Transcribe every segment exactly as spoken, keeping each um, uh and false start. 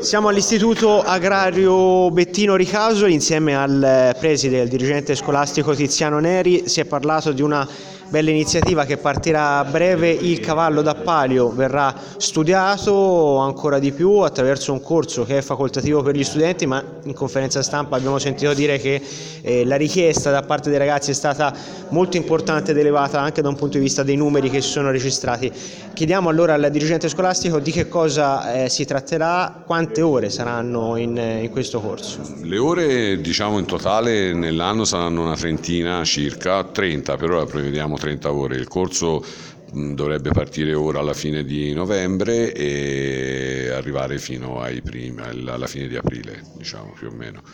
Siamo all'Istituto Agrario Bettino Ricasoli insieme al preside e al dirigente scolastico Tiziano Neri. Si è parlato di una bella iniziativa che partirà a breve. Il cavallo da palio verrà studiato ancora di più attraverso un corso che è facoltativo per gli studenti, ma in conferenza stampa abbiamo sentito dire che eh, la richiesta da parte dei ragazzi è stata molto importante ed elevata anche da un punto di vista dei numeri che si sono registrati. Chiediamo allora al dirigente scolastico di che cosa eh, si tratterà, quante ore saranno in, in questo corso. Le ore, diciamo, in totale nell'anno saranno una trentina circa, trenta, per ora prevediamo trenta ore. Il corso mh, dovrebbe partire ora alla fine di novembre e arrivare fino ai primi, alla fine di aprile, diciamo più o meno.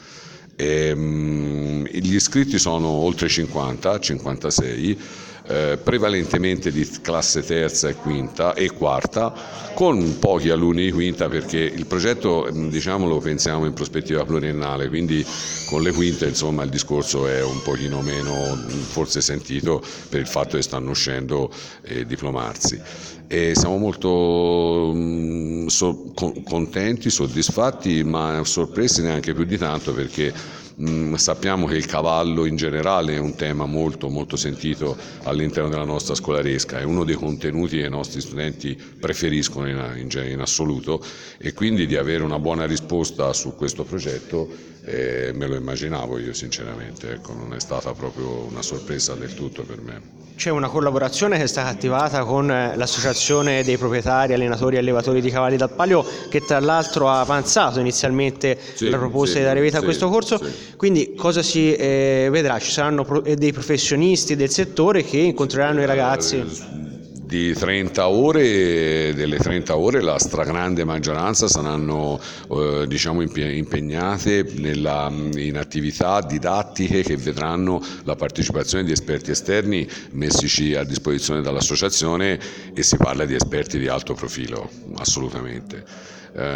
E, mh, gli iscritti sono oltre cinquanta, cinquantasei, eh, prevalentemente di classe terza e quinta e quarta, con pochi alunni di quinta, perché il progetto, diciamo, lo pensiamo in prospettiva pluriennale, quindi con le quinte insomma il discorso è un pochino meno forse sentito per il fatto che stanno uscendo e diplomarsi. E siamo molto mh, so, con, contenti, soddisfatti, ma sorpresi neanche più di tanto, perché mh, sappiamo che il cavallo in generale è un tema molto molto sentito all'interno della nostra scolaresca, è uno dei contenuti che i nostri studenti preferiscono in, in, in assoluto, e quindi di avere una buona risposta su questo progetto eh, me lo immaginavo io sinceramente, ecco, non è stata proprio una sorpresa del tutto per me. C'è una collaborazione che è stata attivata con l'associazione dei proprietari, allenatori e allevatori di cavalli dal palio, che tra l'altro ha avanzato inizialmente sì, la proposta sì, di dare vita sì, a questo corso, sì. Quindi cosa si eh, vedrà? Ci saranno pro- dei professionisti del settore che incontreranno i ragazzi? Di trenta ore, delle trenta ore la stragrande maggioranza saranno eh, diciamo impegnate nella, in attività didattiche che vedranno la partecipazione di esperti esterni messici a disposizione dall'associazione, e si parla di esperti di alto profilo, assolutamente.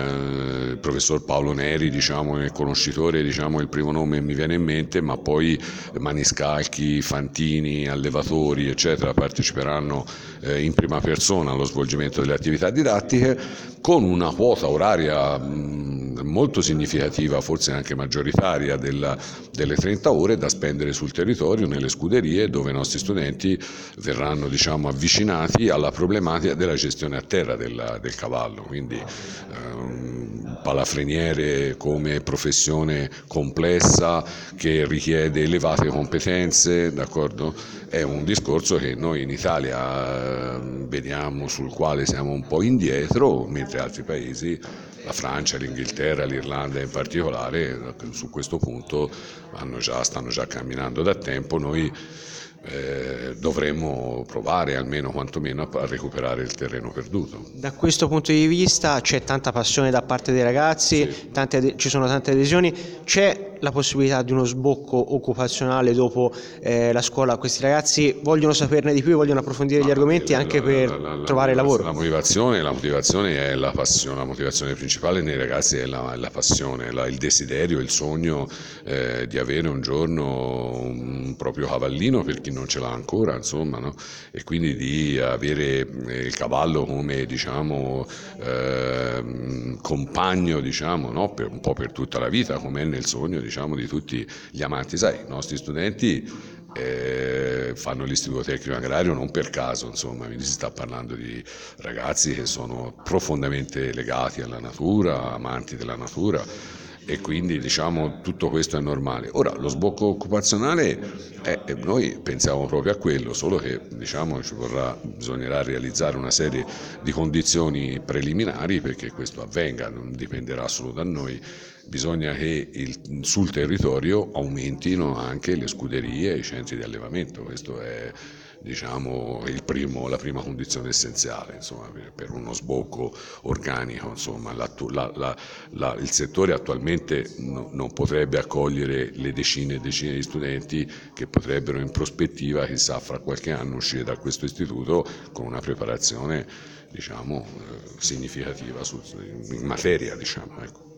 Eh, il professor Paolo Neri, diciamo, è conoscitore, diciamo, il primo nome mi viene in mente, ma poi maniscalchi, fantini, allevatori eccetera parteciperanno eh, in prima persona allo svolgimento delle attività didattiche, con una quota oraria mh, molto significativa, forse anche maggioritaria, della, delle trenta ore da spendere sul territorio, nelle scuderie, dove i nostri studenti verranno, diciamo, avvicinati alla problematica della gestione a terra del, del cavallo. Quindi um, palafreniere come professione complessa che richiede elevate competenze, d'accordo? È un discorso che noi in Italia uh, vediamo, sul quale siamo un po' indietro, mentre altri paesi, la Francia, l'Inghilterra, l'Irlanda in particolare, su questo punto hanno già, stanno già camminando da tempo. Noi Eh, dovremmo provare almeno quantomeno a recuperare il terreno perduto. Da questo punto di vista c'è tanta passione da parte dei ragazzi, sì. tante, ci sono tante adesioni, c'è la possibilità di uno sbocco occupazionale dopo eh, la scuola? Questi ragazzi vogliono saperne di più, vogliono approfondire Ma gli argomenti la, anche la, per la, la, trovare la, lavoro. La motivazione, la motivazione è la passione, la motivazione principale nei ragazzi è la, la passione, la, il desiderio, il sogno eh, di avere un giorno un proprio cavallino, per chi non ce l'ha ancora, insomma, no? E quindi di avere il cavallo come, diciamo, eh, compagno, diciamo, no? Per, un po' per tutta la vita, come è nel sogno, diciamo, di tutti gli amanti. Sai, i nostri studenti eh, fanno l'istituto tecnico agrario non per caso, insomma, quindi si sta parlando di ragazzi che sono profondamente legati alla natura, amanti della natura, e quindi, diciamo, tutto questo è normale. Ora, lo sbocco occupazionale, eh, noi pensiamo proprio a quello, solo che, diciamo, ci vorrà, bisognerà realizzare una serie di condizioni preliminari perché questo avvenga, non dipenderà solo da noi. Bisogna che il, sul territorio aumentino anche le scuderie e i centri di allevamento. Questo è, diciamo, il primo, la prima condizione essenziale, insomma, per, per uno sbocco organico. Insomma, la, la, la, il settore attualmente no, non potrebbe accogliere le decine e decine di studenti che potrebbero in prospettiva, chissà, fra qualche anno uscire da questo istituto con una preparazione, diciamo, eh, significativa su, in materia, diciamo, ecco.